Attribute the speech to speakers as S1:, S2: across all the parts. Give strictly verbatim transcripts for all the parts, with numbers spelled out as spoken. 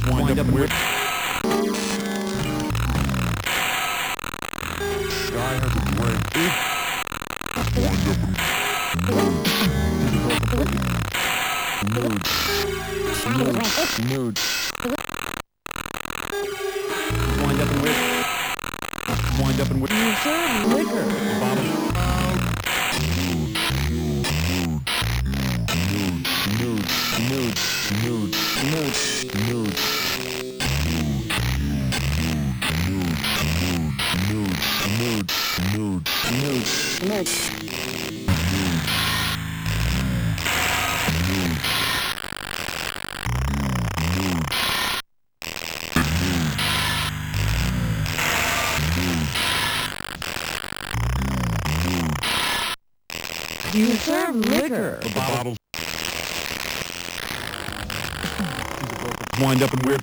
S1: Wind up and whip.
S2: Guy has a drink. Wind up and mood. Mood.
S1: Wind up and whip. Wind up and whip.
S3: You serve liquor.
S1: The bottle.
S2: Nude, nude, nude, nude, nude, nude, nude, nude, nude, nude.
S3: You serve liquor.
S1: The bottle. Wind up and whip.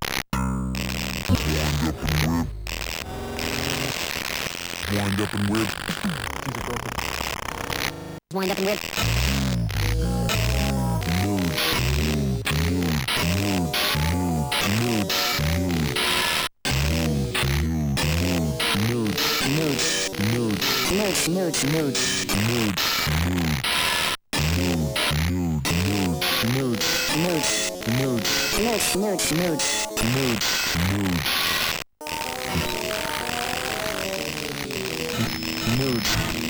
S2: Wind up and whip.
S4: Wind up and whip.
S2: Mood, mood, mood, mood, mood, mood, mood,
S4: Nude, nude, nude.
S2: mood, mood, mood, mood,
S4: Nude,
S2: mood,
S4: nude, nude, nude.
S2: mood, mood, mood.